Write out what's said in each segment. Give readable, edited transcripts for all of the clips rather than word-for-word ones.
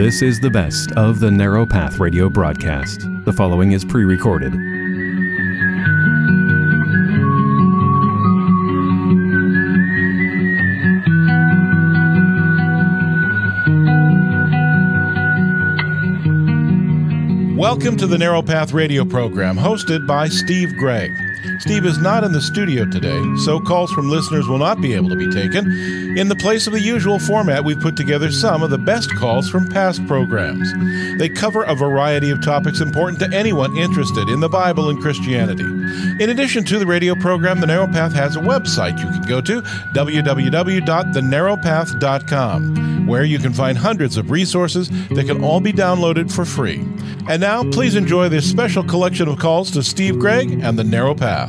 This is the best of the Narrow Path radio broadcast. The following is pre-recorded. Welcome to the Narrow Path radio program, hosted by Steve Gregg. Steve is not in the studio today, so calls from listeners will not be able to be taken. In the place of the usual format, we've put together some of the best calls from past programs. They cover a variety of topics important to anyone interested in the Bible and Christianity. In addition to the radio program, The Narrow Path has a website you can go to, www.thenarrowpath.com, where you can find hundreds of resources that can all be downloaded for free. And now, please enjoy this special collection of calls to Steve Gregg and The Narrow Path.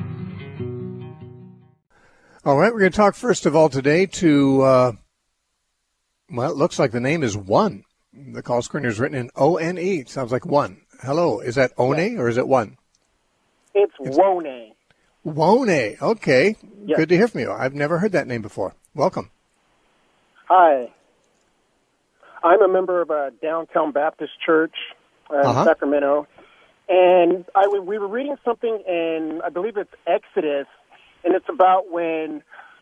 All right, we're going to talk first of all today to, well, it looks like the name is One. The call screener is written in O-N-E. It sounds like one. Hello, is that One or is it one? It's Wone. Wone, okay. Yes. Good to hear from you. I've never heard that name before. Welcome. Hi. I'm a member of a Downtown Baptist Church in Sacramento, and we were reading something in, I believe it's Exodus, and it's about when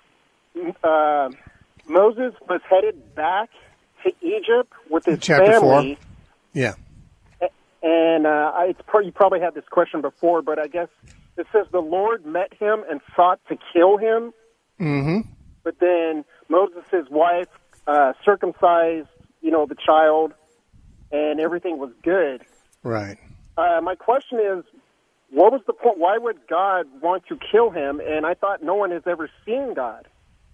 Moses was headed back to Egypt with his Chapter family. 4. Yeah. And you probably had this question before, but I guess it says the Lord met him and sought to kill him. Mm-hmm. But then Moses' wife circumcised, the child, and everything was good. Right. My question is, what was the point? Why would God want to kill him? And I thought no one has ever seen God.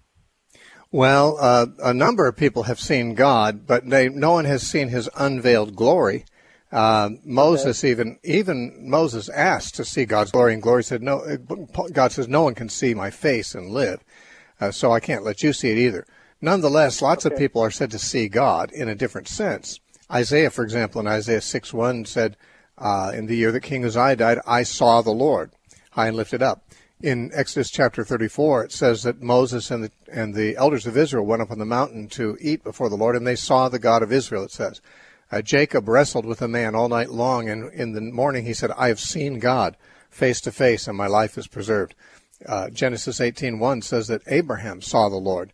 Well, a number of people have seen God, but no one has seen his unveiled glory. Moses, even Moses asked to see God's glory, and glory said, "No." God says, "No one can see my face and live, so I can't let you see it either." Nonetheless, lots of people are said to see God in a different sense. Isaiah, for example, in Isaiah 6:1 said, "In the year that King Uzziah died, I saw the Lord, high and lifted up." In Exodus chapter 34, it says that Moses and the elders of Israel went up on the mountain to eat before the Lord, and they saw the God of Israel, it says. Jacob wrestled with a man all night long, and in the morning he said, "I have seen God face to face, and my life is preserved." Genesis 18:1 says that Abraham saw the Lord,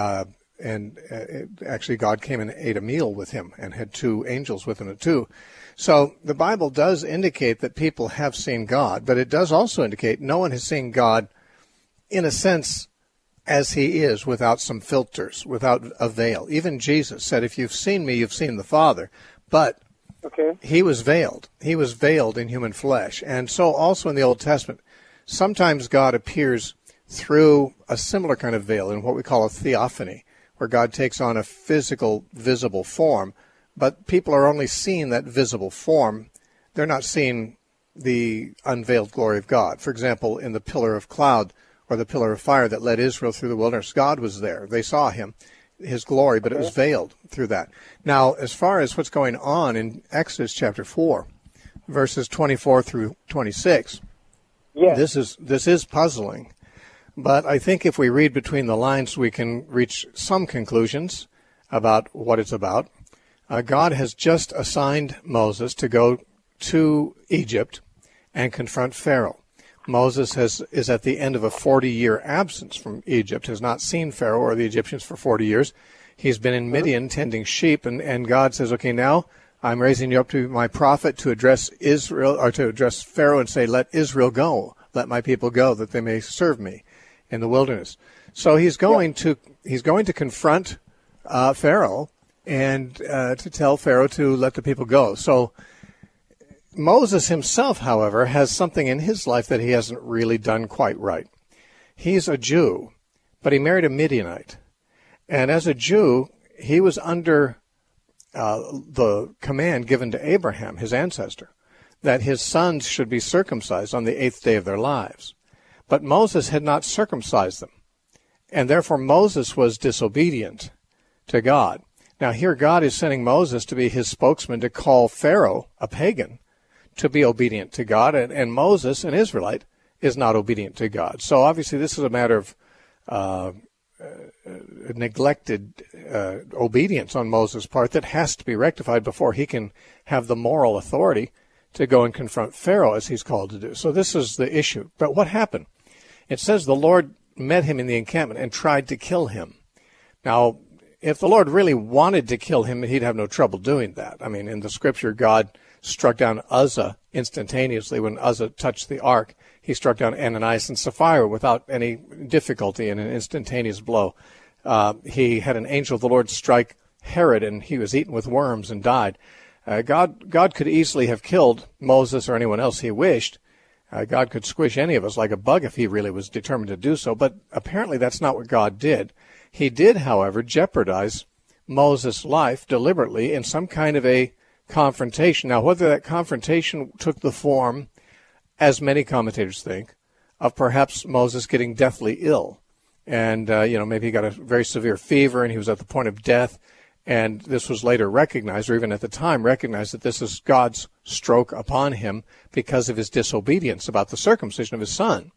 actually God came and ate a meal with him and had two angels with him too. So the Bible does indicate that people have seen God, but it does also indicate no one has seen God in a sense as he is, without some filters, without a veil. Even Jesus said, "If you've seen me, you've seen the Father." But he was veiled. He was veiled in human flesh. And so also in the Old Testament, sometimes God appears through a similar kind of veil in what we call a theophany, where God takes on a physical, visible form, but people are only seeing that visible form. They're not seeing the unveiled glory of God. For example, in the pillar of cloud or the pillar of fire that led Israel through the wilderness, God was there. They saw him, his glory, but it was veiled through that. Now, as far as what's going on in Exodus chapter 4, verses 24 through 26, this is puzzling. But I think if we read between the lines, we can reach some conclusions about what it's about. God has just assigned Moses to go to Egypt and confront Pharaoh. Moses is at the end of a 40-year absence from Egypt, has not seen Pharaoh or the Egyptians for 40 years. He's been in Midian tending sheep, and God says, "Okay, now I'm raising you up to my prophet to address Israel, or to address Pharaoh and say, 'Let Israel go, let my people go, that they may serve me in the wilderness.'" So he's going to confront Pharaoh and to tell Pharaoh to let the people go. So Moses himself, however, has something in his life that he hasn't really done quite right. He's a Jew, but he married a Midianite. And as a Jew, he was under the command given to Abraham, his ancestor, that his sons should be circumcised on the 8th day of their lives. But Moses had not circumcised them, and therefore Moses was disobedient to God. Now here God is sending Moses to be his spokesman to call Pharaoh, a pagan, to be obedient to God, and Moses, an Israelite, is not obedient to God. So obviously this is a matter of neglected obedience on Moses' part that has to be rectified before he can have the moral authority to go and confront Pharaoh as he's called to do. So this is the issue. But what happened? It says the Lord met him in the encampment and tried to kill him. Now, if the Lord really wanted to kill him, he'd have no trouble doing that. I mean, in the scripture, God struck down Uzzah instantaneously when Uzzah touched the ark. He struck down Ananias and Sapphira without any difficulty in an instantaneous blow. He had an angel of the Lord strike Herod, and he was eaten with worms and died. God could easily have killed Moses or anyone else he wished. God could squish any of us like a bug if he really was determined to do so, but apparently that's not what God did. He did, however, jeopardize Moses' life deliberately in some kind of a confrontation. Now, whether that confrontation took the form, as many commentators think, of perhaps Moses getting deathly ill. And, maybe he got a very severe fever and he was at the point of death. And this was later recognized, or even at the time recognized, that this is God's stroke upon him because of his disobedience about the circumcision of his son.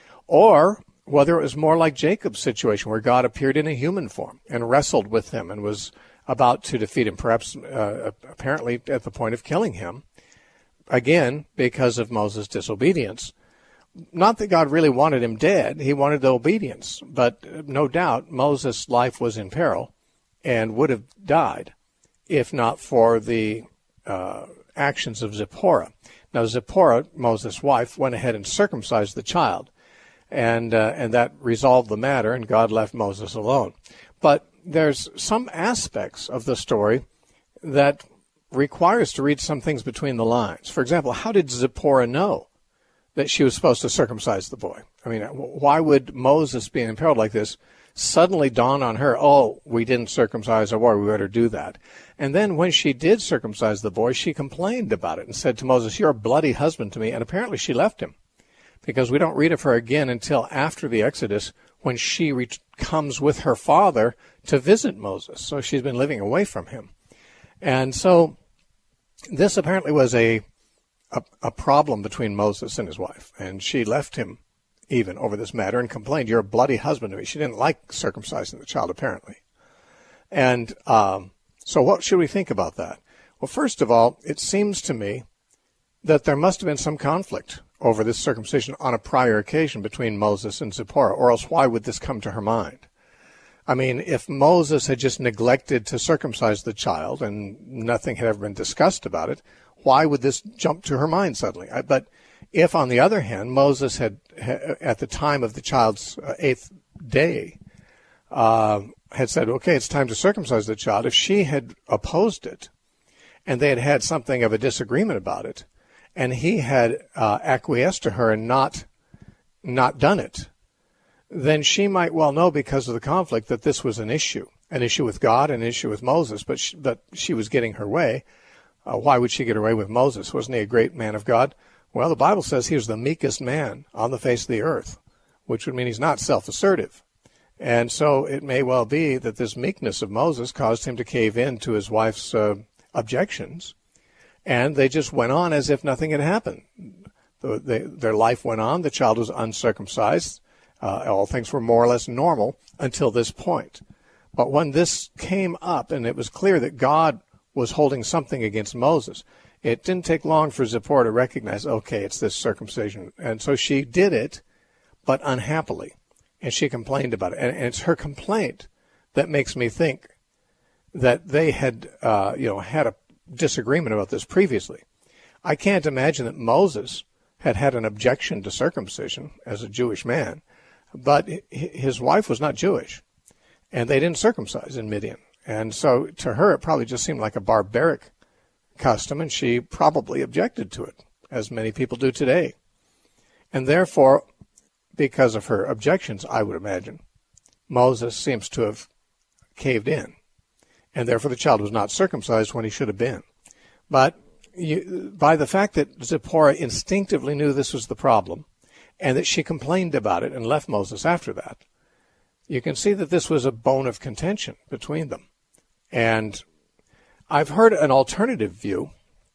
Or whether it was more like Jacob's situation, where God appeared in a human form and wrestled with him and was about to defeat him, perhaps apparently at the point of killing him, again, because of Moses' disobedience. Not that God really wanted him dead. He wanted the obedience. But no doubt Moses' life was in peril and would have died if not for the actions of Zipporah. Now, Zipporah, Moses' wife, went ahead and circumcised the child, and that resolved the matter, and God left Moses alone. But there's some aspects of the story that requires to read some things between the lines. For example, how did Zipporah know that she was supposed to circumcise the boy? I mean, why would Moses, being imperiled like this, suddenly dawn on her, oh, we didn't circumcise our boy, we better do that? And then when she did circumcise the boy, she complained about it and said to Moses, you're a bloody husband to me. And apparently she left him, because we don't read of her again until after the Exodus, when she comes with her father to visit Moses. So she's been living away from him. And so this apparently was a problem between Moses and his wife, and she left him even over this matter and complained, you're a bloody husband to me. She didn't like circumcising the child, apparently. And so what should we think about that? Well, first of all, it seems to me that there must have been some conflict over this circumcision on a prior occasion between Moses and Zipporah, or else why would this come to her mind? I mean, if Moses had just neglected to circumcise the child and nothing had ever been discussed about it, why would this jump to her mind suddenly? But if, on the other hand, Moses had at the time of the child's 8th day, had said, okay, it's time to circumcise the child, if she had opposed it and they had had something of a disagreement about it, and he had acquiesced to her and not done it, then she might well know, because of the conflict, that this was an issue with God, an issue with Moses, but she was getting her way. Why would she get her way with Moses? Wasn't he a great man of God? Well, the Bible says he was the meekest man on the face of the earth, which would mean he's not self-assertive. And so it may well be that this meekness of Moses caused him to cave in to his wife's objections, and they just went on as if nothing had happened. Their life went on. The child was uncircumcised. All things were more or less normal until this point. But when this came up and it was clear that God was holding something against Moses, it didn't take long for Zipporah to recognize, okay, it's this circumcision. And so she did it, but unhappily. And she complained about it. And it's her complaint that makes me think that they had, had a disagreement about this previously. I can't imagine that Moses had an objection to circumcision as a Jewish man, but his wife was not Jewish, and they didn't circumcise in Midian. And so to her, it probably just seemed like a barbaric custom, and she probably objected to it, as many people do today. And therefore, because of her objections, I would imagine, Moses seems to have caved in, and therefore the child was not circumcised when he should have been. But by the fact that Zipporah instinctively knew this was the problem, and that she complained about it and left Moses after that, you can see that this was a bone of contention between them. And I've heard an alternative view,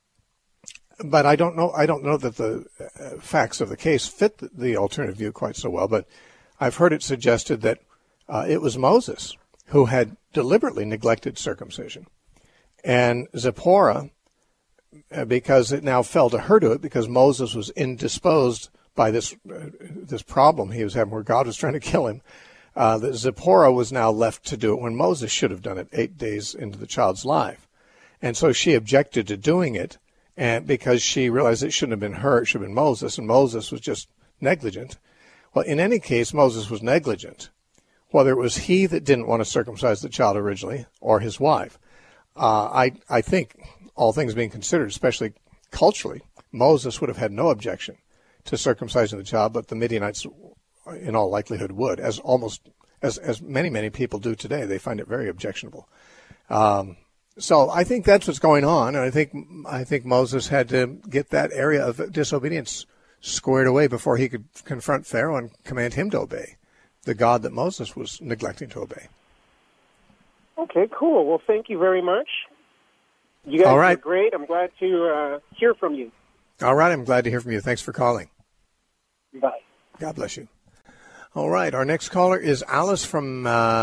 but I don't know that the facts of the case fit the alternative view quite so well, but I've heard it suggested that It was Moses who had deliberately neglected circumcision. And Zipporah, because it now fell to her to it, because Moses was indisposed by this problem he was having where God was trying to kill him, that Zipporah was now left to do it when Moses should have done it 8 days into the child's life. And so she objected to doing it, and because she realized it shouldn't have been her, it should have been Moses, and Moses was just negligent. Well, in any case, Moses was negligent, whether it was he that didn't want to circumcise the child originally or his wife. I think, all things being considered, especially culturally, Moses would have had no objection to circumcising the child, but the Midianites, in all likelihood, would, as many people do today. They find it very objectionable. So I think that's what's going on, and I think Moses had to get that area of disobedience squared away before he could confront Pharaoh and command him to obey the God that Moses was neglecting to obey. Okay, cool. Well, thank you very much. You guys are great. I'm glad to hear from you. All right, I'm glad to hear from you. Thanks for calling. Bye. God bless you. All right, our next caller is Alice from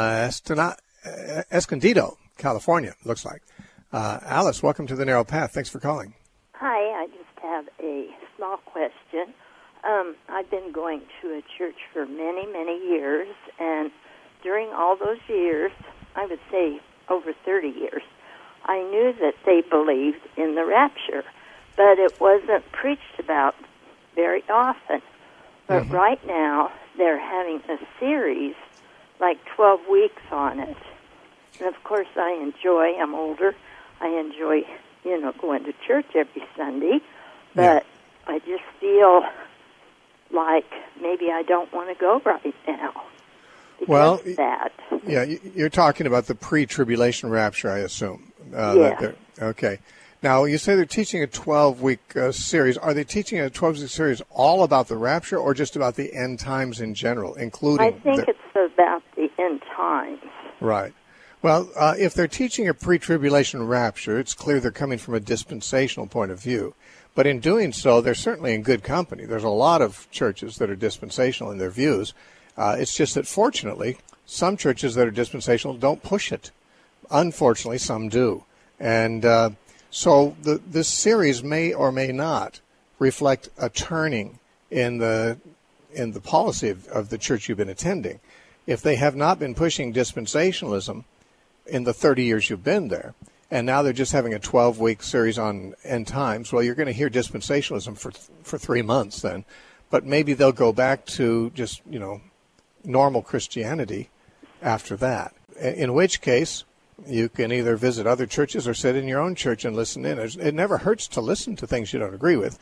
Escondido, California, looks like. Alice, welcome to the Narrow Path. Thanks for calling. Hi, I just have a small question. I've been going to a church for many, many years, and during all those years, I would say over 30 years, I knew that they believed in the rapture, but it wasn't preached about very often. But right now, they're having a series, like 12 weeks on it. And of course, I'm older, I enjoy, going to church every Sunday, but I just feel like maybe I don't want to go right now. Well, of that. Yeah, you're talking about the pre-tribulation rapture, I assume. Okay. Now, you say they're teaching a 12-week series. Are they teaching a 12-week series all about the rapture or just about the end times in general, including... I think it's about the end times. Right. Well, if they're teaching a pre-tribulation rapture, it's clear they're coming from a dispensational point of view. But in doing so, they're certainly in good company. There's a lot of churches that are dispensational in their views. It's just that, fortunately, some churches that are dispensational don't push it. Unfortunately, some do. And so this series may or may not reflect a turning in the policy of the church you've been attending. If they have not been pushing dispensationalism in the 30 years you've been there, and now they're just having a 12-week series on end times, well, you're going to hear dispensationalism for 3 months then. But maybe they'll go back to just, normal Christianity after that, in which case you can either visit other churches or sit in your own church and listen in. It never hurts to listen to things you don't agree with.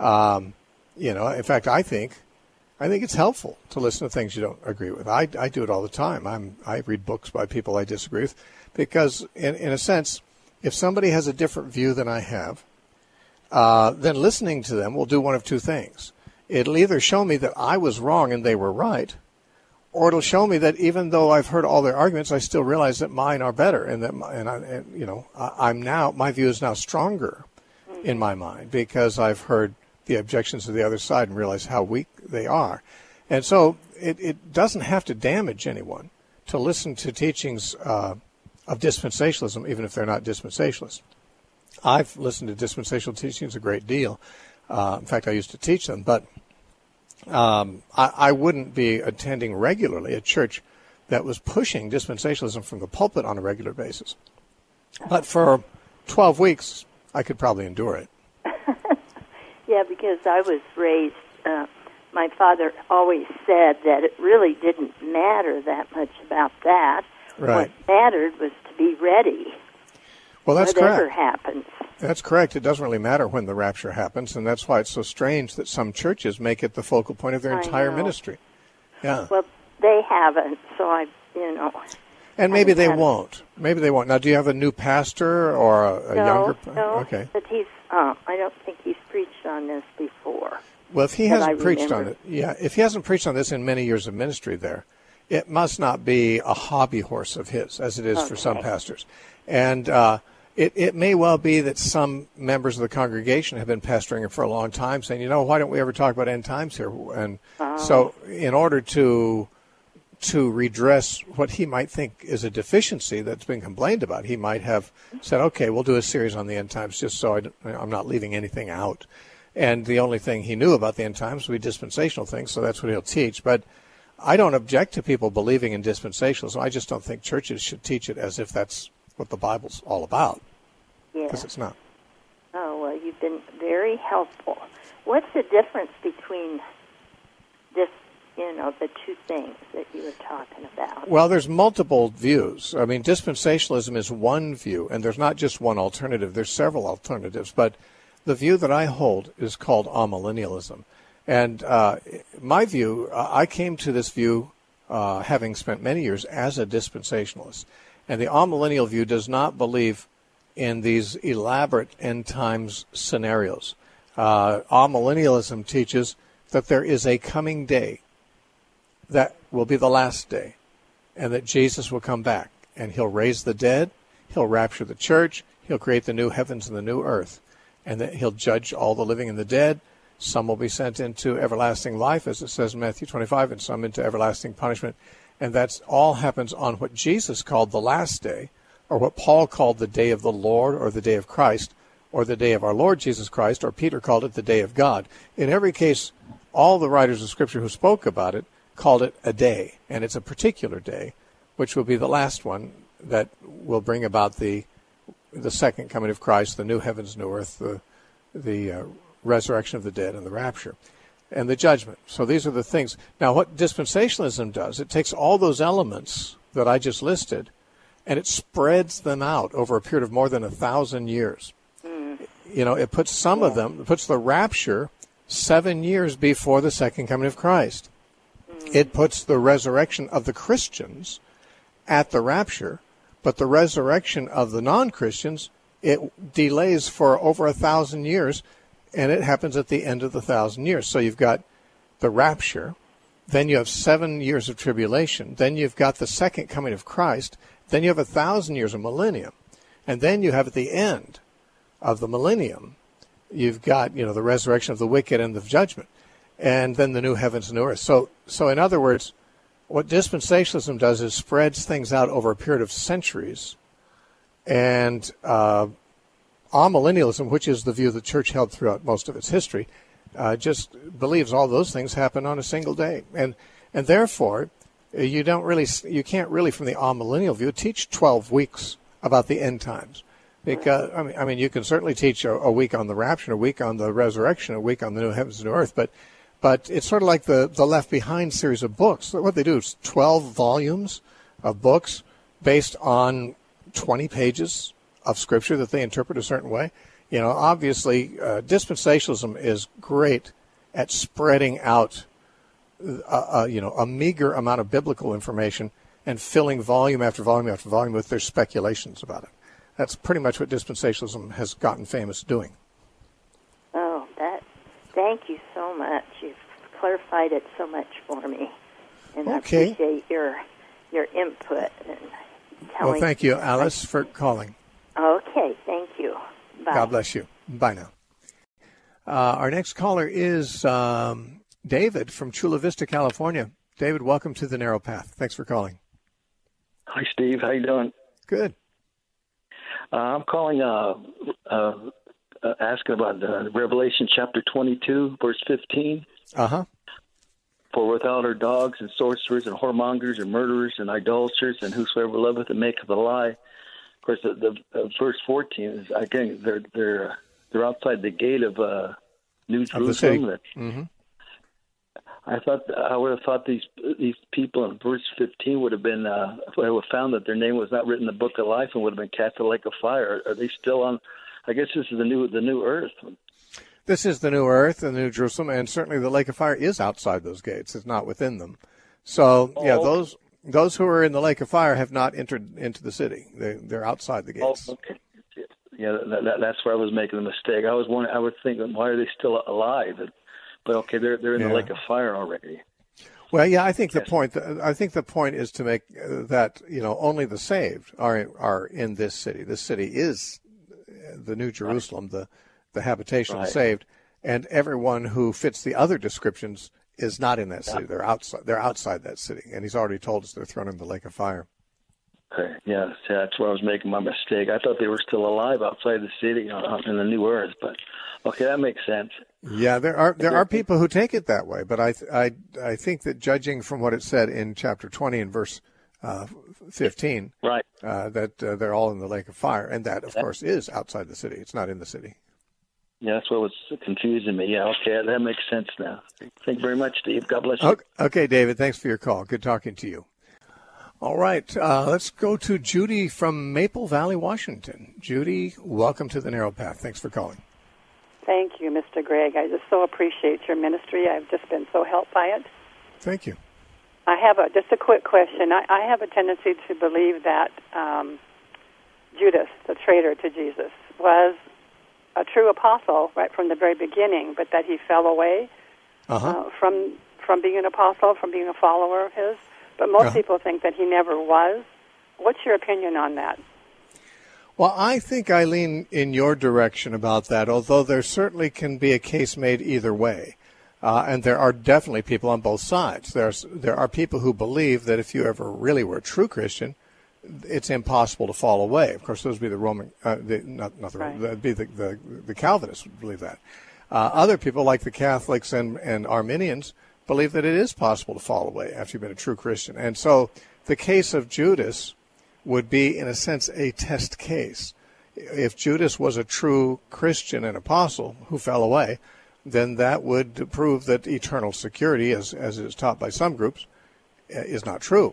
In fact, I think it's helpful to listen to things you don't agree with. I do it all the time. I read books by people I disagree with because, in a sense, if somebody has a different view than I have, then listening to them will do one of two things. It'll either show me that I was wrong and they were right, or it'll show me that even though I've heard all their arguments, I still realize that mine are better, and that my view is now stronger in my mind because I've heard the objections of the other side and realize how weak they are. And so it doesn't have to damage anyone to listen to teachings of dispensationalism, even if they're not dispensationalists. I've listened to dispensational teachings a great deal. In fact, I used to teach them, but I wouldn't be attending regularly a church that was pushing dispensationalism from the pulpit on a regular basis. But for 12 weeks, I could probably endure it. Yeah, because I was raised, my father always said that it really didn't matter that much about that. Right. What mattered was to be ready. Well, that's whatever correct. happens. That's correct. It doesn't really matter when the rapture happens, and that's why it's so strange that some churches make it the focal point of their entire ministry. Yeah. Well, they haven't, so And maybe they won't. Maybe they won't. Now, do you have a new pastor or a younger? No, okay. But I don't think he's preached on this before. Well, if he hasn't preached on it, if he hasn't preached on this in many years of ministry there, it must not be a hobby horse of his, as it is for some pastors. And it may well be that some members of the congregation have been pastoring it for a long time, saying, why don't we ever talk about end times here? And so in order to to redress what he might think is a deficiency that's been complained about. He might have said, okay, we'll do a series on the end times just so I'm not leaving anything out. And the only thing he knew about the end times would be dispensational things, so that's what he'll teach. But I don't object to people believing in dispensationalism. I just don't think churches should teach it as if that's what the Bible's all about, because it's not. Oh, well, you've been very helpful. What's the difference between this, the two things that you were talking about? Well, there's multiple views. I mean, dispensationalism is one view, and there's not just one alternative. There's several alternatives, but the view that I hold is called amillennialism. And my view, I came to this view having spent many years as a dispensationalist. And the amillennial view does not believe in these elaborate end times scenarios. Amillennialism teaches that there is a coming day that will be the last day, and that Jesus will come back, and he'll raise the dead, he'll rapture the church, he'll create the new heavens and the new earth, and that he'll judge all the living and the dead. Some will be sent into everlasting life, as it says in Matthew 25, and some into everlasting punishment. And that all happens on what Jesus called the last day, or what Paul called the day of the Lord, or the day of Christ, or the day of our Lord Jesus Christ, or Peter called it the day of God. In every case, all the writers of Scripture who spoke about it called it a day, and it's a particular day, which will be the last one that will bring about the second coming of Christ, the new heavens, new earth, the resurrection of the dead, and the rapture, and the judgment. So these are the things. Now, what dispensationalism does, it takes all those elements that I just listed, and it spreads them out over a period of more than 1,000 years. It puts some of them, it puts the rapture 7 years before the second coming of Christ. It puts the resurrection of the Christians at the rapture, but the resurrection of the non-Christians, it delays for over 1,000 years, and it happens at the end of the 1,000 years. So you've got the rapture, then you have 7 years of tribulation, then you've got the second coming of Christ, then you have 1,000 years of millennium, and then you have at the end of the millennium, you've got the resurrection of the wicked and the judgment, and then the new heavens and new earth. So in other words, what dispensationalism does is spreads things out over a period of centuries, and amillennialism, which is the view the church held throughout most of its history, just believes all those things happen on a single day, and therefore you can't really, from the amillennial view, teach 12 weeks about the end times. Because I mean, you can certainly teach a week on the rapture, a week on the resurrection, a week on the new heavens and new earth, but it's sort of like the Left Behind series of books. What they do is 12 volumes of books based on 20 pages of Scripture that they interpret a certain way. Obviously, dispensationalism is great at spreading out, a meager amount of biblical information and filling volume after volume after volume with their speculations about it. That's pretty much what dispensationalism has gotten famous doing. Oh, thank you so much. You've clarified it so much for me. And okay. I appreciate your input and telling. Well, thank you, Alice, for calling. Okay, thank you. Bye. God bless you. Bye now. Our next caller is David from Chula Vista, California. David, welcome to the Narrow Path. Thanks for calling. Hi, Steve. How you doing? Good. I'm calling asking about Revelation chapter 22, verse 15. Uh-huh. For without her dogs and sorcerers and whoremongers and murderers and idolaters and whosoever loveth and maketh a lie. Of course, the verse 14 is, again, they're outside the gate of New Jerusalem. Mm-hmm. I would have thought these people in verse 15 would have been would have found that their name was not written in the book of life and would have been cast in the lake of fire. Are they still on? I guess this is the new earth. This is the new earth and the New Jerusalem, and certainly the lake of fire is outside those gates. It's not within them. So those who are in the lake of fire have not entered into the city. They're outside the gates. Oh, okay. Yeah, that's where I was making the mistake. I was wondering. I was thinking, why are they still alive? But okay, they're in the lake of fire already. Well, yeah, I think the point is to make that only the saved are in this city. This city is the New Jerusalem, the habitation of the saved, and everyone who fits the other descriptions is not in that city. They're outside. They're outside that city, and he's already told us they're thrown in the lake of fire. Okay, yeah, that's where I was making my mistake. I thought they were still alive outside the city in the New Earth, but okay, that makes sense. Yeah, there are people who take it that way, but I think that judging from what it said in chapter 20 and verse 15, right, that they're all in the lake of fire, and that of course is outside the city. It's not in the city. Yeah, that's what was confusing me. Yeah, okay, that makes sense now. Thank you very much, Steve. God bless you. Okay, David, thanks for your call. Good talking to you. All right, let's go to Judy from Maple Valley, Washington. Judy, welcome to the Narrow Path. Thanks for calling. Thank you, Mr. Gregg. I just so appreciate your ministry. I've just been so helped by it. Thank you. I have just a quick question. I have a tendency to believe that Judas, the traitor to Jesus, was a true apostle right from the very beginning, but that he fell away from being an apostle, from being a follower of his. But most people think that he never was. What's your opinion on that? Well, I think I lean in your direction about that, although there certainly can be a case made either way. And there are definitely people on both sides. There are people who believe that if you ever really were a true Christian, it's impossible to fall away. Of course, those would be the Roman, that'd be the Calvinists would believe that. Other people, like the Catholics and Arminians, believe that it is possible to fall away after you've been a true Christian. And so the case of Judas would be, in a sense, a test case. If Judas was a true Christian and apostle who fell away, then that would prove that eternal security, as is taught by some groups, is not true.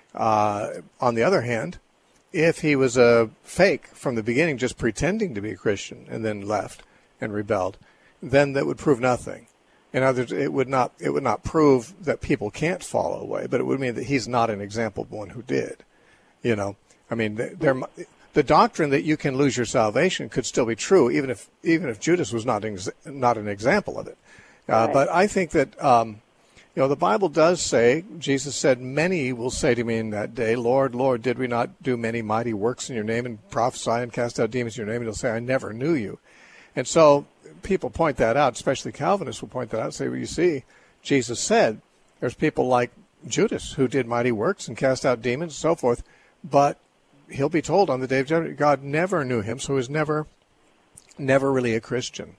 On the other hand, if he was a fake from the beginning, just pretending to be a Christian and then left and rebelled, then that would prove nothing. In other words, it would not prove that people can't fall away, but it would mean that he's not an example of one who did. You know, I mean, the doctrine that you can lose your salvation could still be true, even if Judas was not an example of it. But I think that the Bible does say, Jesus said, "Many will say to me in that day, Lord, Lord, did we not do many mighty works in your name and prophesy and cast out demons in your name?" And he'll say, "I never knew you." And so people point that out, especially Calvinists will point that out and say, well, you see, Jesus said there's people like Judas who did mighty works and cast out demons and so forth, but he'll be told on the day of judgment, God never knew him, so he was never really a Christian.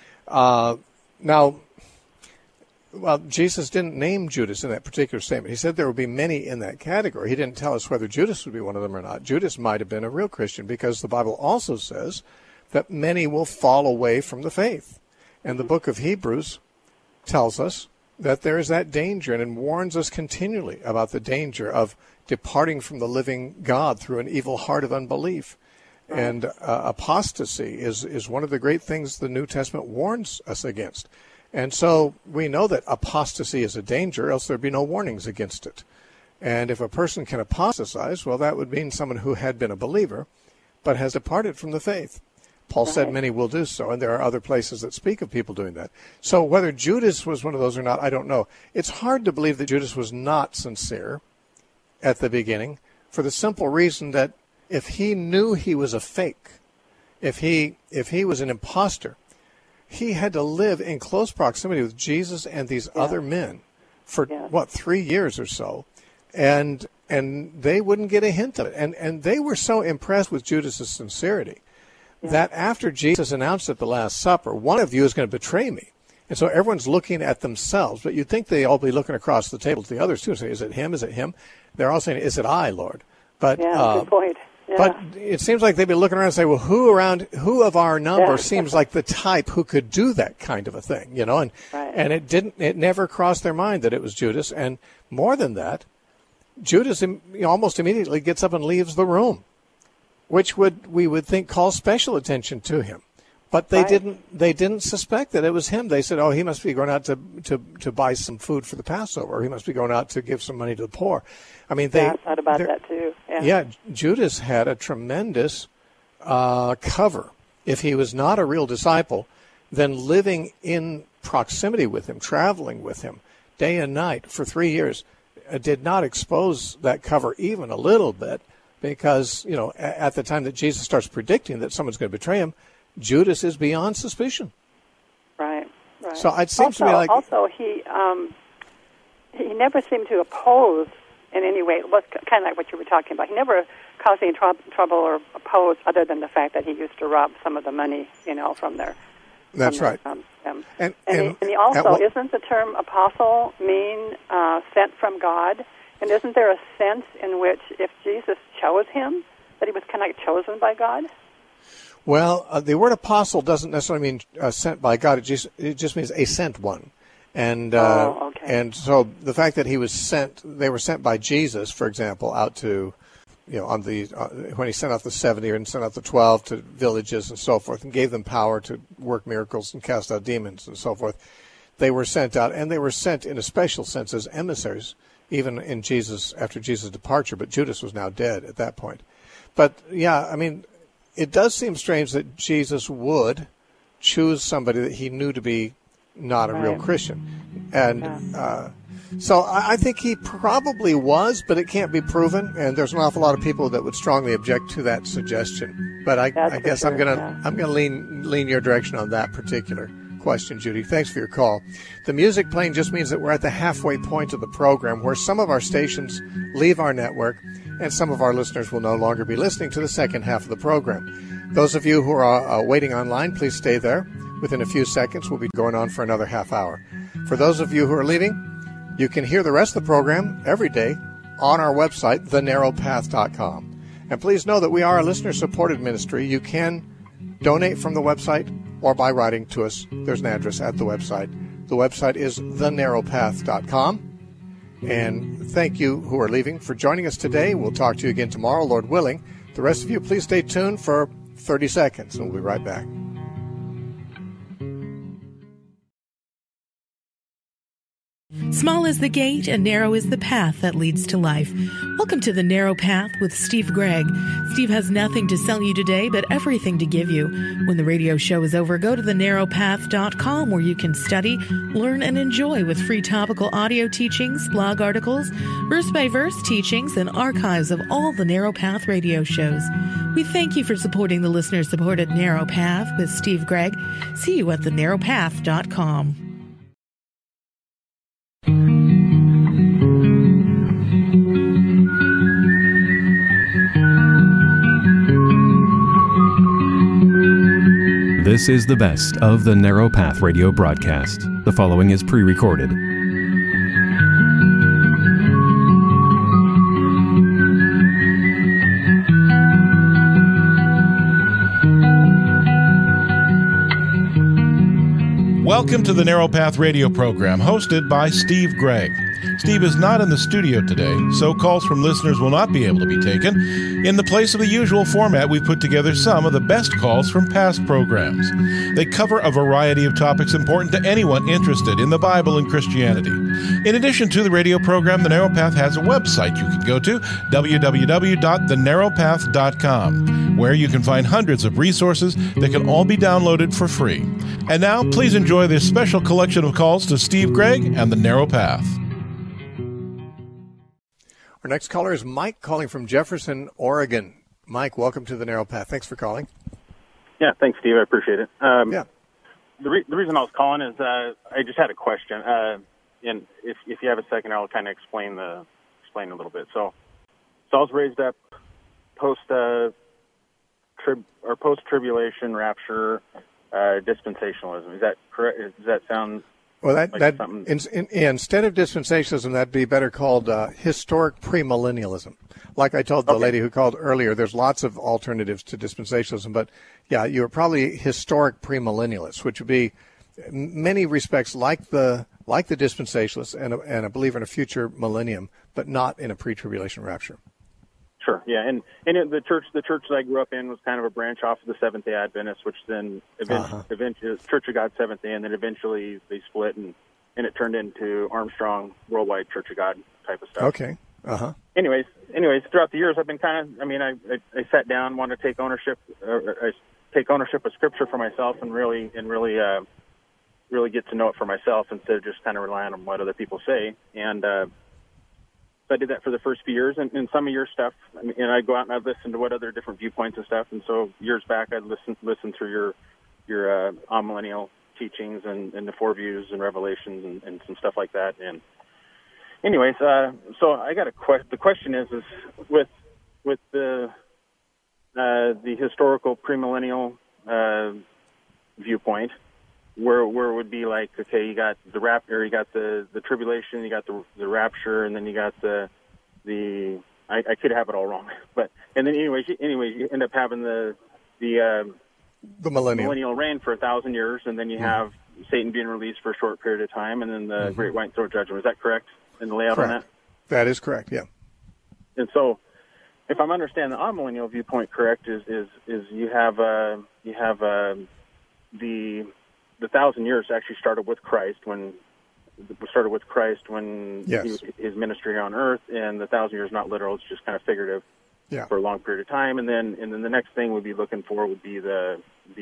Jesus didn't name Judas in that particular statement. He said there would be many in that category. He didn't tell us whether Judas would be one of them or not. Judas might have been a real Christian because the Bible also says that many will fall away from the faith. And the book of Hebrews tells us that there is that danger and warns us continually about the danger of departing from the living God through an evil heart of unbelief. And apostasy is one of the great things the New Testament warns us against. And so we know that apostasy is a danger, else there'd be no warnings against it. And if a person can apostatize, well, that would mean someone who had been a believer but has departed from the faith. Paul said many will do so, and there are other places that speak of people doing that. So whether Judas was one of those or not, I don't know. It's hard to believe that Judas was not sincere at the beginning for the simple reason that if he knew he was a fake, if he was an imposter, he had to live in close proximity with Jesus and these other men for, 3 years or so, and they wouldn't get a hint of it. And they were so impressed with Judas's sincerity that after Jesus announced at the Last Supper, one of you is going to betray me. And so everyone's looking at themselves, but you'd think they all be looking across the table to the others too and say, is it him? Is it him? They're all saying, is it I, Lord? But, good point. Yeah. But it seems like they'd be looking around and say, well, who of our number seems like the type who could do that kind of a thing, you know? And it never crossed their mind that it was Judas. And more than that, Judas almost immediately gets up and leaves the room, which we would think calls special attention to him. But they didn't suspect that it was him. They said, oh, he must be going out to buy some food for the Passover, or he must be going out to give some money to the poor. I mean, I thought about that too. Yeah, Judas had a tremendous cover. If he was not a real disciple, then living in proximity with him, traveling with him day and night for 3 years, did not expose that cover even a little bit, because, at the time that Jesus starts predicting that someone's going to betray him, Judas is beyond suspicion. Right. So it seems to me like... Also, he he never seemed to oppose in any way. It was kind of like what you were talking about. He never caused any trouble or oppose, other than the fact that he used to rob some of the money, from their. That's right. And he also, isn't the term apostle mean sent from God? And isn't there a sense in which if Jesus chose him, that he was kind of like chosen by God? Well, the word apostle doesn't necessarily mean sent by God. It just means a sent one. And and so the fact that he was sent, they were sent by Jesus, for example, out to, on the when he sent out the 70 and sent out the 12 to villages and so forth, and gave them power to work miracles and cast out demons and so forth. They were sent out, and they were sent in a special sense as emissaries, even in Jesus after Jesus' departure. But Judas was now dead at that point. But yeah, I mean, it does seem strange that Jesus would choose somebody that he knew to be not a real Christian. And so I think he probably was, but it can't be proven. And there's an awful lot of people that would strongly object to that suggestion. But I guess I'm gonna lean your direction on that particular question, Judy. Thanks for your call. The music playing just means that we're at the halfway point of the program, where some of our stations leave our network and some of our listeners will no longer be listening to the second half of the program. Those of you who are waiting online, please stay there. Within a few seconds, we'll be going on for another half hour. For those of you who are leaving, you can hear the rest of the program every day on our website, thenarrowpath.com. And please know that we are a listener-supported ministry. You can donate from the website or by writing to us. There's an address at the website. The website is thenarrowpath.com. And thank you who are leaving for joining us today. We'll talk to you again tomorrow, Lord willing. The rest of you, please stay tuned for 30 seconds, and we'll be right back. Small is the gate and narrow is the path that leads to life. Welcome to The Narrow Path with Steve Gregg. Steve has nothing to sell you today, but everything to give you. When the radio show is over, go to thenarrowpath.com, where you can study, learn, and enjoy with free topical audio teachings, blog articles, verse-by-verse teachings, and archives of all the Narrow Path radio shows. We thank you for supporting the listener-supported Narrow Path with Steve Gregg. See you at thenarrowpath.com. This is the best of the Narrow Path radio broadcast. The following is pre-recorded. Welcome to the Narrow Path radio program, hosted by Steve Gregg. Steve is not in the studio today, so calls from listeners will not be able to be taken. In the place of the usual format, we've put together some of the best calls from past programs. They cover a variety of topics important to anyone interested in the Bible and Christianity. In addition to the radio program, The Narrow Path has a website you can go to, www.thenarrowpath.com, where you can find hundreds of resources that can all be downloaded for free. And now, please enjoy this special collection of calls to Steve Gregg and The Narrow Path. Our next caller is Mike, calling from Jefferson, Oregon. Mike, welcome to The Narrow Path. Thanks for calling. Yeah, thanks, Steve. I appreciate it. Yeah. The reason I was calling is I just had a question, and if you have a second, I'll kind of explain a little bit. So I was raised up post-tribulation rapture dispensationalism. Is that correct? Does that sound? Well, something? Instead of dispensationalism, that'd be better called historic premillennialism. Like I told the lady who called earlier, there's lots of alternatives to dispensationalism, but yeah, you're probably historic premillennialists, which would be in many respects like the dispensationalists and a believer in a future millennium, but not in a pre-tribulation rapture. Sure, yeah, and the church that I grew up in was kind of a branch off of the Seventh-day Adventists, which then eventually Church of God Seventh-day, and then eventually they split and it turned into Armstrong Worldwide Church of God type of stuff. Okay. Anyways, throughout the years, I've been I sat down, wanted to take ownership of Scripture for myself, and really get to know it for myself instead of just kind of relying on what other people say. And so I did that for the first few years, and some of your stuff, and I'd go out and I'd listen to what other different viewpoints and stuff. And so years back, I'd listen through your amillennial teachings and the four views and revelations and some stuff like that. And anyways, so I got a question. The question is with the historical premillennial viewpoint, where it would be like, okay, you got the rapture, you got the tribulation, you got the rapture, and then you got the I could have it all wrong, but and then anyways you end up having the millennial reign for 1,000 years, and then you have Satan being released for a short period of time, and then the great white throne judgment. Is that correct in the layout on that? That is correct. Yeah. And so, if I'm understanding the amillennial viewpoint correct, is you have the 1,000 years actually started with Christ when yes. his ministry on earth, and the 1,000 years not literal; it's just kind of figurative for a long period of time. And then the next thing we'd be looking for would be the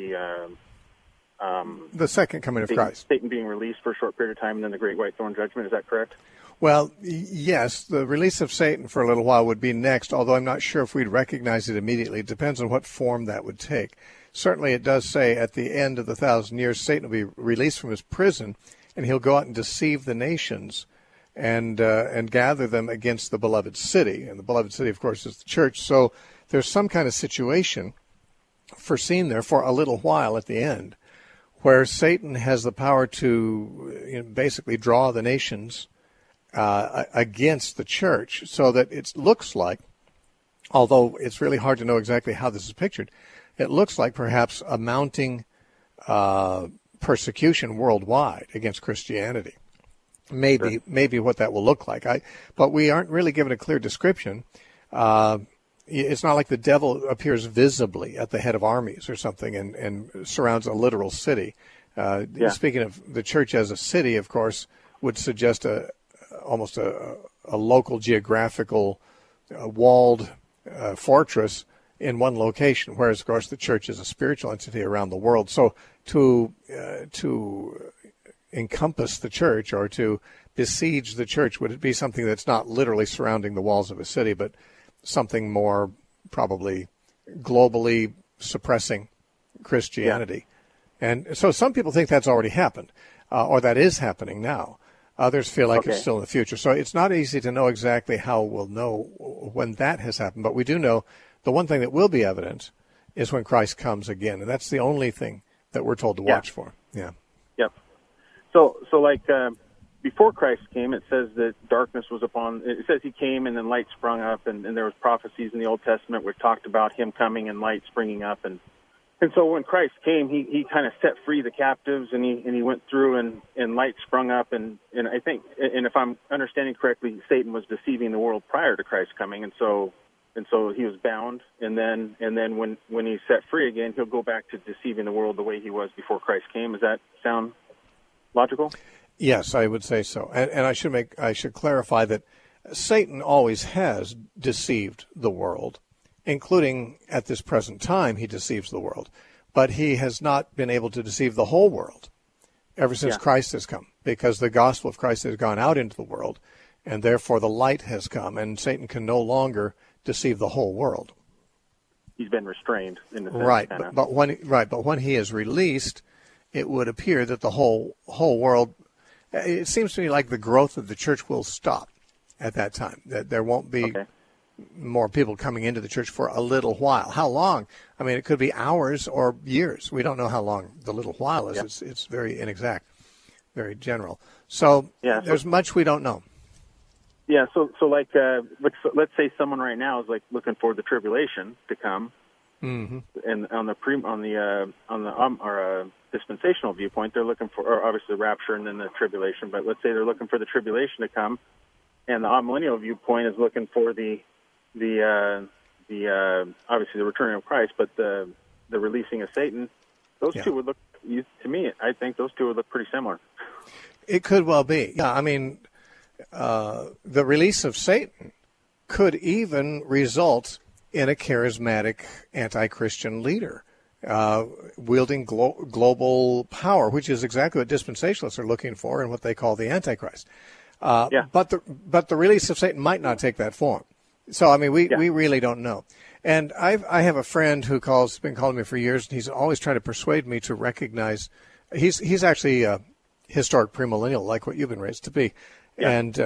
second coming of Christ, Satan being released for a short period of time, and then the great white throne judgment. Is that correct? Well, yes, the release of Satan for a little while would be next, although I'm not sure if we'd recognize it immediately. It depends on what form that would take. Certainly it does say at the end of the 1,000 years, Satan will be released from his prison, and he'll go out and deceive the nations and gather them against the beloved city. And the beloved city, of course, is the church. So there's some kind of situation foreseen there for a little while at the end where Satan has the power to basically draw the nations against the church, so that it looks like, although it's really hard to know exactly how this is pictured, it looks like perhaps a mounting persecution worldwide against Christianity. Maybe what that will look like. But we aren't really given a clear description. It's not like the devil appears visibly at the head of armies or something and surrounds a literal city. Speaking of the church as a city, of course, would suggest almost a local geographical walled fortress in one location, whereas, of course, the church is a spiritual entity around the world. So to encompass the church or to besiege the church, would it be something that's not literally surrounding the walls of a city, but something more probably globally suppressing Christianity? Yeah. And so some people think that's already happened, or that is happening now. Others feel like it's still in the future. So it's not easy to know exactly how we'll know when that has happened. But we do know the one thing that will be evident is when Christ comes again. And that's the only thing that we're told to watch for. Yeah. Yep. So like before Christ came, it says that darkness was upon, it says he came and then light sprung up, and there was prophecies in the Old Testament which talked about him coming and light springing up. And so when Christ came, he kind of set free the captives, and he went through and light sprung up, and I think, and if I'm understanding correctly, Satan was deceiving the world prior to Christ coming, and so he was bound, and then when he's set free again, he'll go back to deceiving the world the way he was before Christ came. Does that sound logical? Yes, I would say so. And I should clarify that Satan always has deceived the world, including at this present time he deceives the world. But he has not been able to deceive the whole world ever since Christ has come, because the gospel of Christ has gone out into the world, and therefore the light has come, and Satan can no longer deceive the whole world. He's been restrained in the sense. Right, but when he is released, it would appear that the whole world, it seems to me like the growth of the church will stop at that time, that there won't be more people coming into the church for a little while. How long? I mean, it could be hours or years. We don't know how long the little while is. Yep. It's very inexact, very general. So there's much we don't know. Yeah, so like let's say someone right now is like looking for the tribulation to come, and on the dispensational viewpoint, they're looking for, or obviously the rapture and then the tribulation. But let's say they're looking for the tribulation to come, and the amillennial viewpoint is looking for the obviously the returning of Christ, but the releasing of Satan. Those two would look, to me, I think those two would look pretty similar. It could well be. Yeah, I mean, the release of Satan could even result in a charismatic anti-Christian leader wielding global power, which is exactly what dispensationalists are looking for and what they call the Antichrist. But the release of Satan might not take that form. So, I mean, we really don't know. And I have a friend who been calling me for years, and he's always trying to persuade me to recognize, he's actually a historic premillennial, like what you've been raised to be. Yeah. And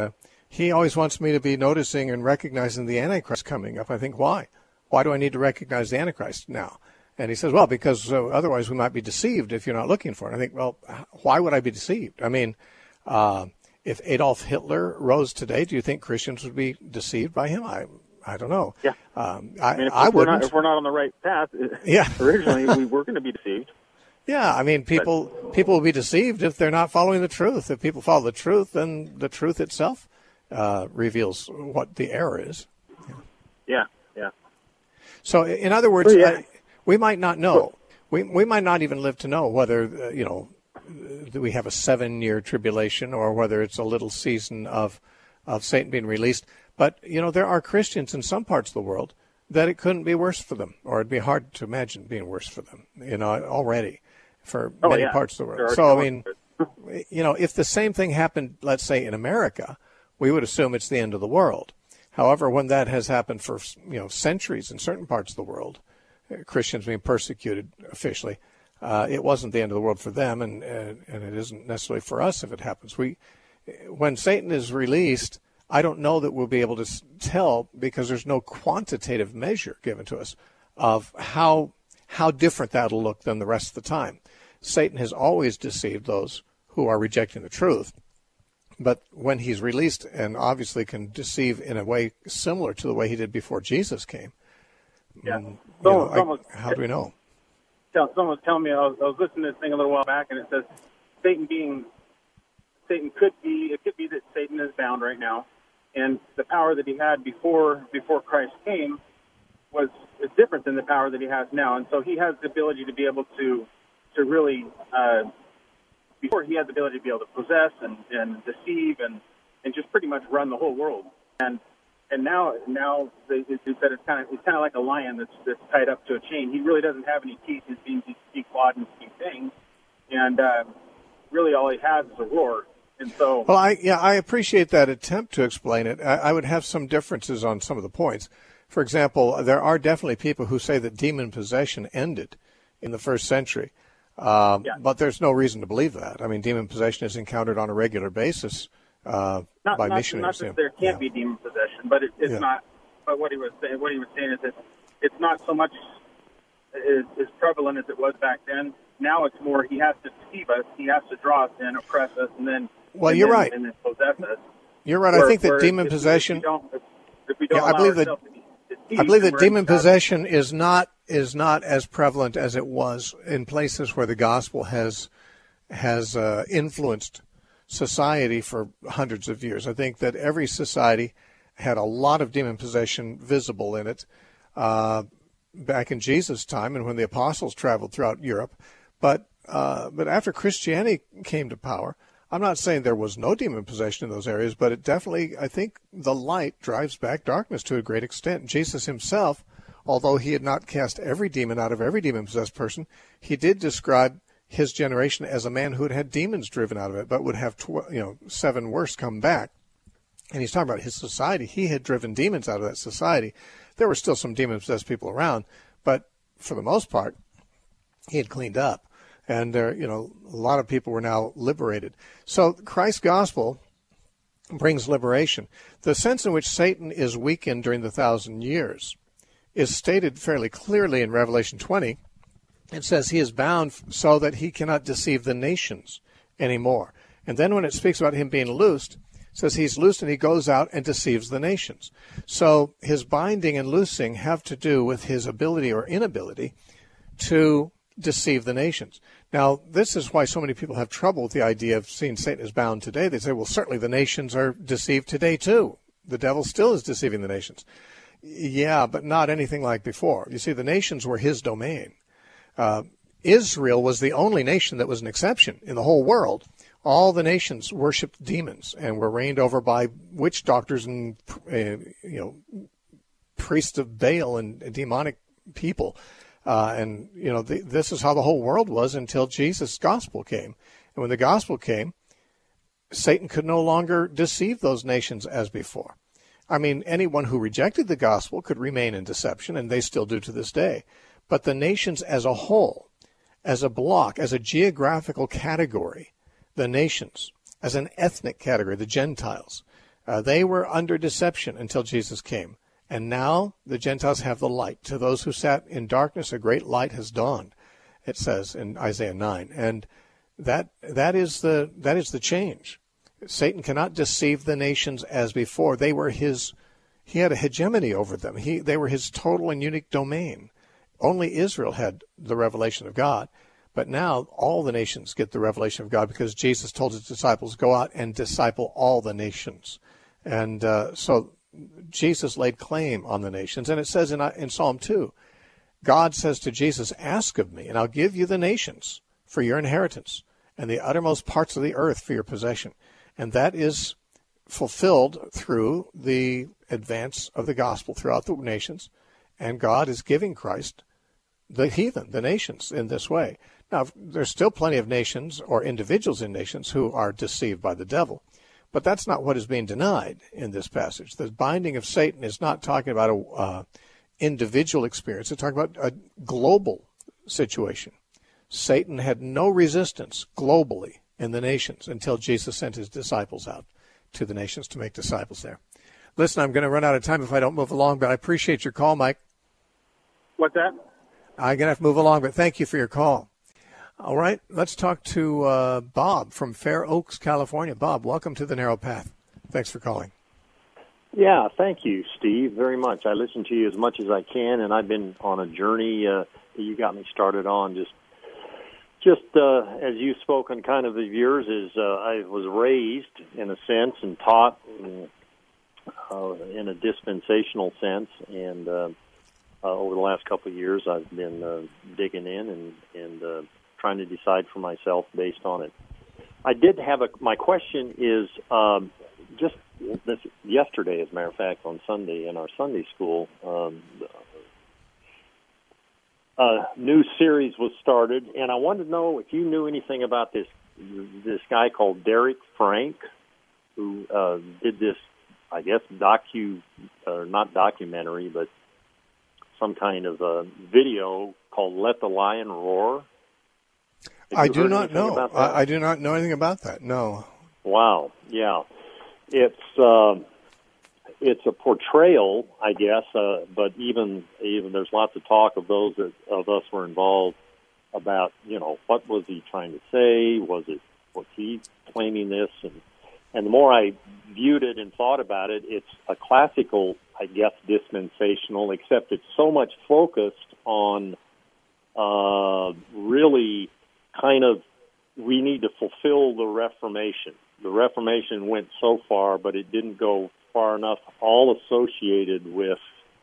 he always wants me to be noticing and recognizing the Antichrist coming up. I think, why? Why do I need to recognize the Antichrist now? And he says, well, because otherwise we might be deceived if you're not looking for it. I think, well, why would I be deceived? I mean, if Adolf Hitler rose today, do you think Christians would be deceived by him? I don't know. Yeah. I wouldn't. If we're not on the right path, yeah. Originally we were going to be deceived. Yeah, I mean, people will be deceived if they're not following the truth. If people follow the truth, then the truth itself reveals what the error is. Yeah. So, in other words, we might not know. We might not even live to know whether, that we have a 7-year tribulation or whether it's a little season of Satan being released. But, there are Christians in some parts of the world that it couldn't be worse for them, or it'd be hard to imagine being worse for them, already for many parts of the world. So, I mean, if the same thing happened, let's say, in America, we would assume it's the end of the world. However, when that has happened for, centuries in certain parts of the world, Christians being persecuted officially, it wasn't the end of the world for them, and it isn't necessarily for us if it happens. When Satan is released, I don't know that we'll be able to tell, because there's no quantitative measure given to us of how different that'll look than the rest of the time. Satan has always deceived those who are rejecting the truth. But when he's released, and obviously can deceive in a way similar to the way he did before Jesus came, how do we know? Someone was telling me, I was listening to this thing a little while back, and it says Satan could be that Satan is bound right now, and the power that he had before Christ came is different than the power that he has now, and so he has the ability to be able to really. Before, he had the ability to be able to possess and deceive and just pretty much run the whole world. And now they said it's kind of like a lion that's tied up to a chain. He really doesn't have any teeth. His being speak clawed and speak things, and really all he has is a roar. And so, well, I appreciate that attempt to explain it. I would have some differences on some of the points. For example, there are definitely people who say that demon possession ended in the first century. But there's no reason to believe that. I mean, demon possession is encountered on a regular basis by missionaries. Not that there can't be demon possession, but it's not. But what he was saying is that it's not so much as prevalent as it was back then. Now it's more he has to deceive us, he has to draw us in, oppress us, and then right, and then possess us. You're right. I think that demon possession. I believe that demon possession is not as prevalent as it was in places where the gospel has influenced society for hundreds of years. I think that every society had a lot of demon possession visible in it back in Jesus' time and when the apostles traveled throughout Europe. But after Christianity came to power, I'm not saying there was no demon possession in those areas, but it definitely, I think the light drives back darkness to a great extent. Jesus himself, although he had not cast every demon out of every demon-possessed person, he did describe his generation as a man who had had demons driven out of it, but would have 7 worse come back. And he's talking about his society. He had driven demons out of that society. There were still some demon-possessed people around, but for the most part, he had cleaned up. And a lot of people were now liberated. So Christ's gospel brings liberation. The sense in which Satan is weakened during the 1,000 years is stated fairly clearly in Revelation 20. It says he is bound so that he cannot deceive the nations anymore. And then when it speaks about him being loosed, it says he's loosed and he goes out and deceives the nations. So his binding and loosing have to do with his ability or inability to deceive the nations. Now, this is why so many people have trouble with the idea of seeing Satan as bound today. They say, well, certainly the nations are deceived today, too. The devil still is deceiving the nations. Yeah, but not anything like before. You see, the nations were his domain. Israel was the only nation that was an exception in the whole world. All the nations worshipped demons and were reigned over by witch doctors and, priests of Baal and demonic people. This is how the whole world was until Jesus' gospel came. And when the gospel came, Satan could no longer deceive those nations as before. I mean, anyone who rejected the gospel could remain in deception, and they still do to this day. But the nations as a whole, as a block, as a geographical category, the nations, as an ethnic category, the Gentiles, They were under deception until Jesus came. And now the Gentiles have the light. To those who sat in darkness, a great light has dawned, it says in Isaiah 9. And that is the change. Satan cannot deceive the nations as before. They were he had a hegemony over them. They were his total and unique domain. Only Israel had the revelation of God. But now all the nations get the revelation of God because Jesus told his disciples, go out and disciple all the nations. And so Jesus laid claim on the nations. And it says in Psalm 2, God says to Jesus, ask of me, and I'll give you the nations for your inheritance and the uttermost parts of the earth for your possession. And that is fulfilled through the advance of the gospel throughout the nations. And God is giving Christ the heathen, the nations, in this way. Now, there's still plenty of nations or individuals in nations who are deceived by the devil. But that's not what is being denied in this passage. The binding of Satan is not talking about an individual experience. It's talking about a global situation. Satan had no resistance globally in the nations until Jesus sent his disciples out to the nations to make disciples there. Listen, I'm going to run out of time if I don't move along, but I appreciate your call, Mike. What's that? I'm going to have to move along, but thank you for your call. All right, let's talk to Bob from Fair Oaks, California. Bob, welcome to the Narrow Path. Thanks for calling. Yeah, thank you, Steve, very much. I listen to you as much as I can, and I've been on a journey that you got me started on. Just as you've spoken kind of yours, is I was raised in a sense and taught in a dispensational sense, and over the last couple of years I've been digging in and trying to decide for myself based on it. I did have my question is just this yesterday, as a matter of fact, on Sunday in our Sunday school, a new series was started, and I wanted to know if you knew anything about this guy called Derek Frank, who did this, I guess, not documentary, but some kind of video called Let the Lion Roar. I do not know. I do not know anything about that. No. Wow. Yeah. It's a portrayal, I guess, but even there's lots of talk of those of us were involved about, what was he trying to say? Was he claiming this? And the more I viewed it and thought about it, it's a classical, I guess, dispensational, except it's so much focused on really kind of, we need to fulfill the Reformation. The Reformation went so far, but it didn't go far enough, all associated with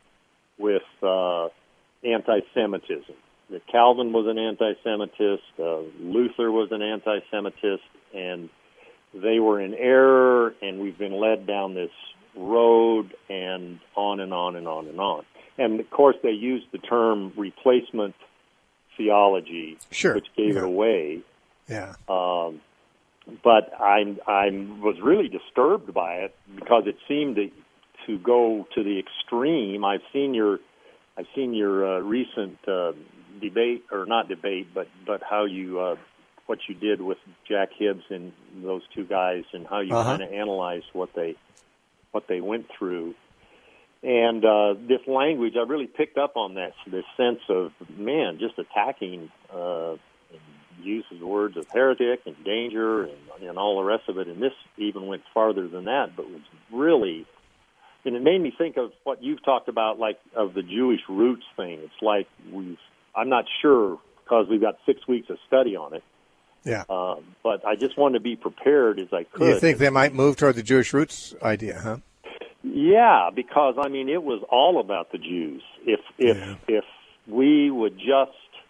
anti-Semitism. That Calvin was an anti-Semitist, Luther was an anti-Semitist, and they were in error, and we've been led down this road, and on and on and on and on. And, of course, they used the term replacement theology, which gave it away. Yeah. But I was really disturbed by it because it seemed to go to the extreme. I've seen your recent debate, or not debate, but how you what you did with Jack Hibbs and those two guys, and how you kind of analyzed what they went through. And this language, I really picked up on this sense of, man, just attacking, uses words of heretic and danger and all the rest of it. And this even went farther than that, but was really, and it made me think of what you've talked about, like of the Jewish roots thing. It's like I'm not sure because we've got 6 weeks of study on it. Yeah. But I just wanted to be prepared as I could. You think they might move toward the Jewish roots idea, huh? Yeah, because it was all about the Jews. If we would just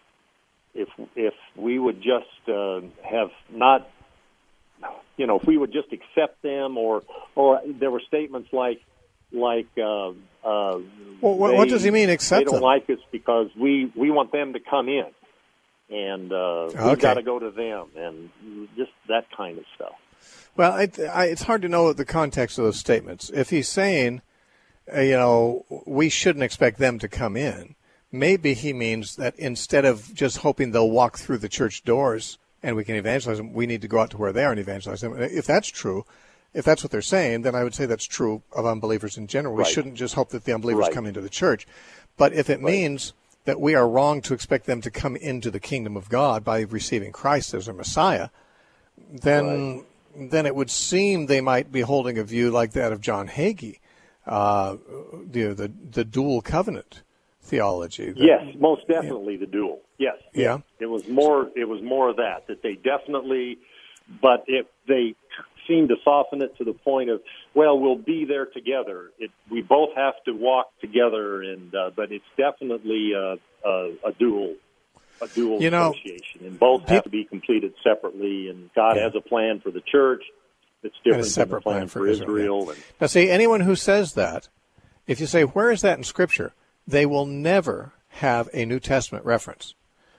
have not, if we would just accept them, or there were statements like what does he mean accept them? They don't like us because we want them to come in, and we've got to go to them, and just that kind of stuff. Well, it's hard to know the context of those statements. If he's saying, we shouldn't expect them to come in, maybe he means that instead of just hoping they'll walk through the church doors and we can evangelize them, we need to go out to where they are and evangelize them. If that's true, if that's what they're saying, then I would say that's true of unbelievers in general. We shouldn't just hope that the unbelievers come into the church. But if it means that we are wrong to expect them to come into the kingdom of God by receiving Christ as their Messiah, then it would seem they might be holding a view like that of John Hagee, the dual covenant theology. Yes, most definitely the dual. Yes. Yeah. It was more of that they definitely, but they seem to soften it to the point of, well, we'll be there together. We both have to walk together, but it's definitely a dual association, and both have to be completed separately. And God has a plan for the church that's different than the plan for Israel. Now, see, anyone who says that, if you say, where is that in Scripture, they will never have a New Testament reference.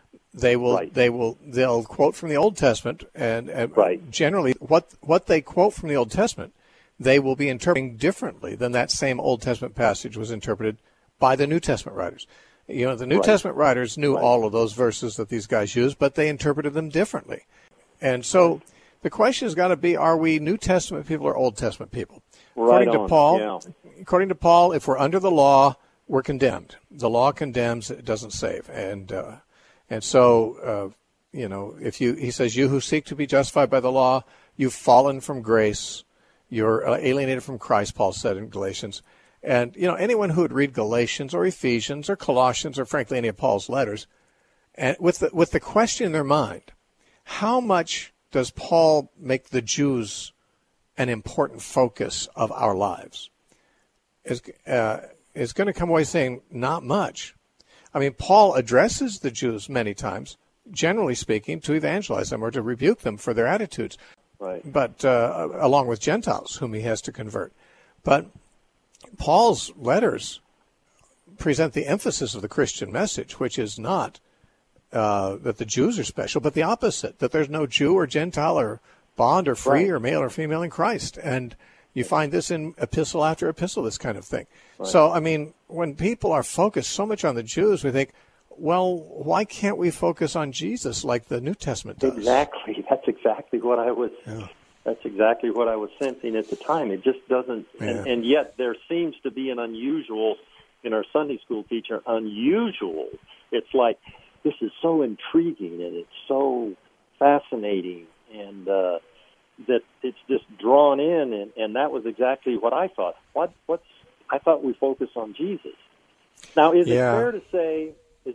They'll quote from the Old Testament, and generally what they quote from the Old Testament, they will be interpreting differently than that same Old Testament passage was interpreted by the New Testament writers. The New Testament writers knew all of those verses that these guys used, but they interpreted them differently. And so the question has got to be, are we New Testament people or Old Testament people? According to Paul, if we're under the law, we're condemned. The law condemns; it doesn't save. And so, he says, you who seek to be justified by the law, you've fallen from grace. You're alienated from Christ, Paul said in Galatians. And, anyone who would read Galatians or Ephesians or Colossians or, frankly, any of Paul's letters, and with the question in their mind, how much does Paul make the Jews an important focus of our lives? Is going to come away saying, not much. I mean, Paul addresses the Jews many times, generally speaking, to evangelize them or to rebuke them for their attitudes, but along with Gentiles whom he has to convert. But Paul's letters present the emphasis of the Christian message, which is not that the Jews are special, but the opposite, that there's no Jew or Gentile or bond or free or male or female in Christ. And you find this in epistle after epistle, this kind of thing. So, I mean, when people are focused so much on the Jews, we think, well, why can't we focus on Jesus like the New Testament does? Exactly. That's exactly what I was. That's exactly what I was sensing at the time. It just doesn't, and yet there seems to be an unusual, in our Sunday school teacher, unusual. It's like, this is so intriguing and it's so fascinating, and that it's just drawn in, and that was exactly what I thought. I thought we focus on Jesus. Now, is it fair to say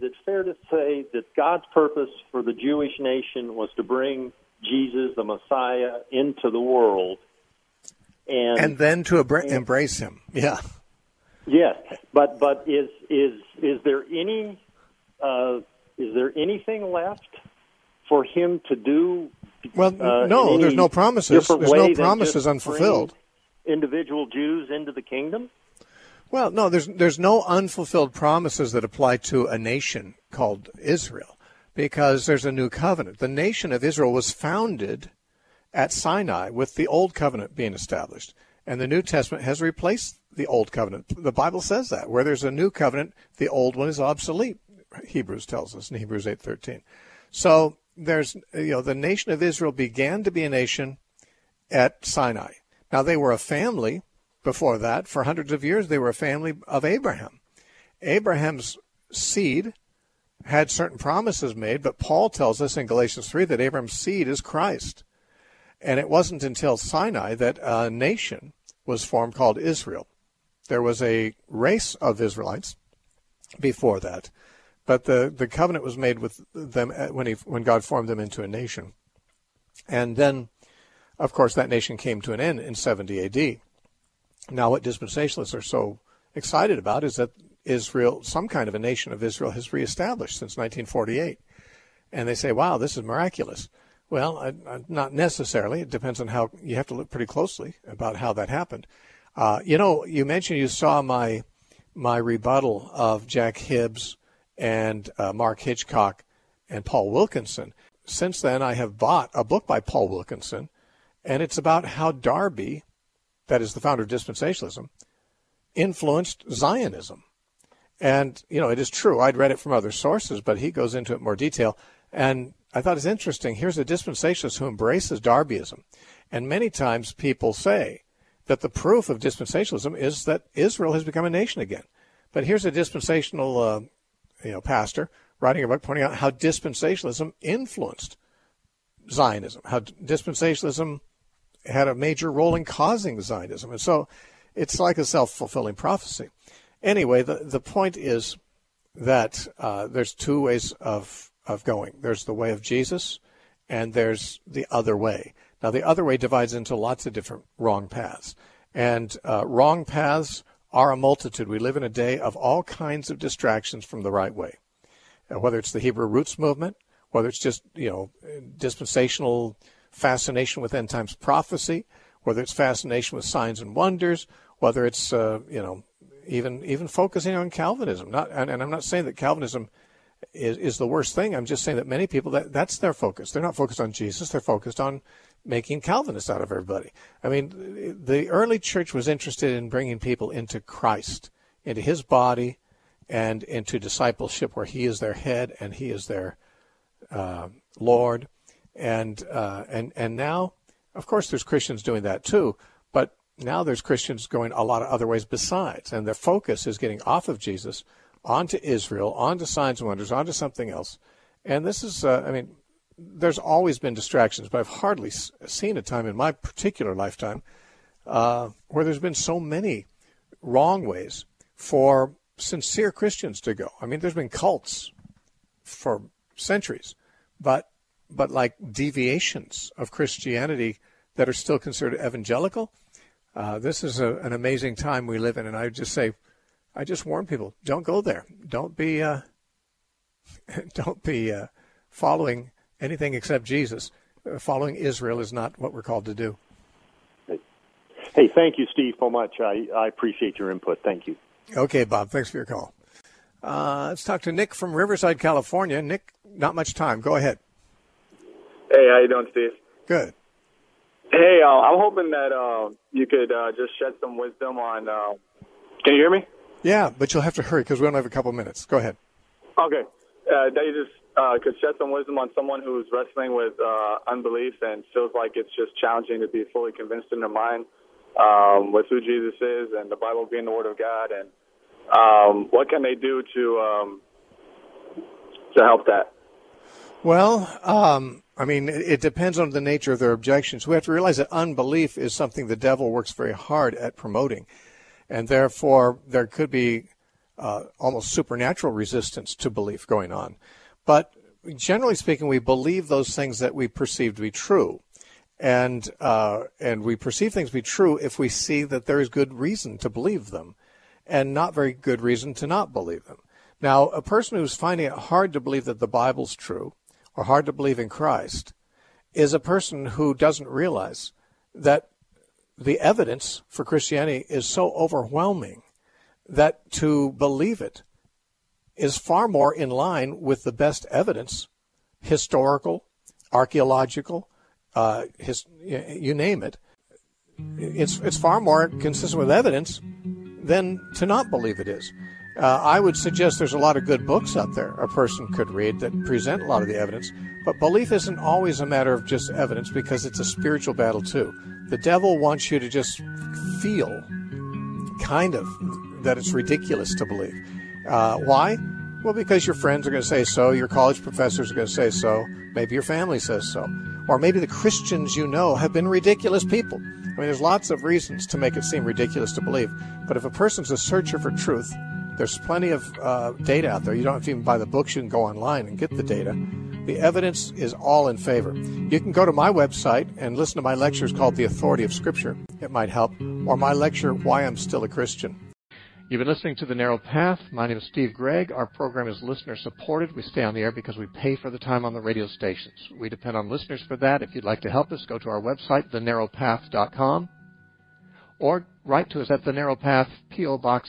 that God's purpose for the Jewish nation was to bring Jesus, the Messiah, into the world, and then to embrace him? Yeah. Yes, but is there anything left for him to do? Well, no, there's no promises. There's no promises unfulfilled. Individual Jews into the kingdom? Well, no, there's no unfulfilled promises that apply to a nation called Israel, because there's a new covenant. The nation of Israel was founded at Sinai with the old covenant being established, and the New Testament has replaced the old covenant. The Bible says that. Where there's a new covenant, the old one is obsolete, Hebrews tells us in Hebrews 8:13. So there's, the nation of Israel began to be a nation at Sinai. Now, they were a family before that. For hundreds of years, they were a family of Abraham. Abraham's seed had certain promises made, but Paul tells us in Galatians 3 that Abraham's seed is Christ. And it wasn't until Sinai that a nation was formed called Israel. There was a race of Israelites before that, but the covenant was made with them when God formed them into a nation. And then, of course, that nation came to an end in 70 A.D. Now, what dispensationalists are so excited about is that Israel, some kind of a nation of Israel, has reestablished since 1948. And they say, wow, this is miraculous. Well, not necessarily. It depends on how. You have to look pretty closely about how that happened. You mentioned you saw my rebuttal of Jack Hibbs and Mark Hitchcock and Paul Wilkinson. Since then, I have bought a book by Paul Wilkinson, and it's about how Darby, that is the founder of dispensationalism, influenced Zionism. And, it is true. I'd read it from other sources, but he goes into it in more detail. And I thought it's interesting. Here's a dispensationalist who embraces Darbyism. And many times people say that the proof of dispensationalism is that Israel has become a nation again. But here's a dispensational pastor writing a book pointing out how dispensationalism influenced Zionism, how dispensationalism had a major role in causing Zionism. And so it's like a self-fulfilling prophecy. Anyway, the point is that there's two ways of going. There's the way of Jesus, and there's the other way. Now, the other way divides into lots of different wrong paths. And wrong paths are a multitude. We live in a day of all kinds of distractions from the right way, whether it's the Hebrew roots movement, whether it's just, dispensational fascination with end times prophecy, whether it's fascination with signs and wonders, whether it's, even focusing on Calvinism. And I'm not saying that Calvinism is the worst thing. I'm just saying that many people, that's their focus. They're not focused on Jesus. They're focused on making Calvinists out of everybody. I mean, the early church was interested in bringing people into Christ, into his body, and into discipleship where he is their head and he is their Lord. And now, of course, there's Christians doing that too, but now there's Christians going a lot of other ways besides, and their focus is getting off of Jesus onto Israel, onto signs and wonders, onto something else. And this is, there's always been distractions, but I've hardly seen a time in my particular lifetime where there's been so many wrong ways for sincere Christians to go. I mean, there's been cults for centuries, but like deviations of Christianity that are still considered evangelical. This is an amazing time we live in, and I just warn people: don't go there. Don't be following anything except Jesus. Following Israel is not what we're called to do. Hey, thank you, Steve, so much. I appreciate your input. Thank you. Okay, Bob. Thanks for your call. Let's talk to Nick from Riverside, California. Nick, not much time. Go ahead. Hey, how you doing, Steve? Good. Hey, I'm hoping that you could just shed some wisdom on. Can you hear me? Yeah, but you'll have to hurry because we only have a couple minutes. Go ahead. Okay. That you just could shed some wisdom on someone who's wrestling with unbelief and feels like it's just challenging to be fully convinced in their mind with who Jesus is and the Bible being the Word of God, and what can they do to help that? Well, it depends on the nature of their objections. We have to realize that unbelief is something the devil works very hard at promoting, and therefore there could be almost supernatural resistance to belief going on. But generally speaking, we believe those things that we perceive to be true, and we perceive things to be true if we see that there is good reason to believe them, and not very good reason to not believe them. Now, a person who's finding it hard to believe that the Bible's true, or hard to believe in Christ, is a person who doesn't realize that the evidence for Christianity is so overwhelming that to believe it is far more in line with the best evidence, historical, archaeological, you name it. It's far more consistent with evidence than to not believe it is. I would suggest there's a lot of good books out there a person could read that present a lot of the evidence, but belief isn't always a matter of just evidence because it's a spiritual battle too. The devil wants you to just feel kind of that it's ridiculous to believe. Why? Well, because your friends are going to say so, your college professors are going to say so, maybe your family says so, or maybe the Christians you know have been ridiculous people. I mean, there's lots of reasons to make it seem ridiculous to believe, but if a person's a searcher for truth, there's plenty of data out there. You don't have to even buy the books. You can go online and get the data. The evidence is all in favor. You can go to my website and listen to my lectures called The Authority of Scripture. It might help. Or my lecture, Why I'm Still a Christian. You've been listening to The Narrow Path. My name is Steve Gregg. Our program is listener-supported. We stay on the air because we pay for the time on the radio stations. We depend on listeners for that. If you'd like to help us, go to our website, thenarrowpath.com, or write to us at The Narrow Path, P.O. Box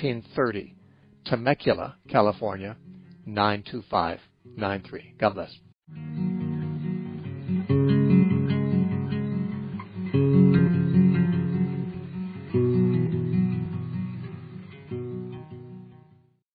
1730, Temecula, California, 92593. God bless.